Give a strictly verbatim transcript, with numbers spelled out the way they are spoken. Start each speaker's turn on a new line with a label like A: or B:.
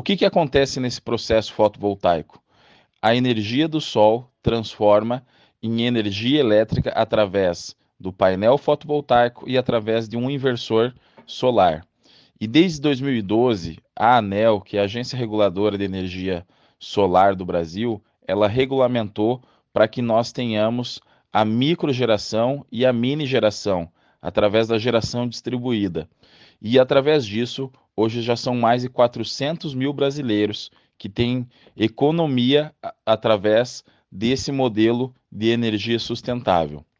A: que que acontece nesse processo fotovoltaico? A energia do sol transforma em energia elétrica através do painel fotovoltaico e através de um inversor solar. E desde dois mil e doze, a ANEEL, que é a Agência Reguladora de Energia Solar do Brasil, ela regulamentou para que nós tenhamos a microgeração e a mini geração, através da geração distribuída. E através disso, hoje já são mais de quatrocentos mil brasileiros que têm economia a- através desse modelo de energia sustentável.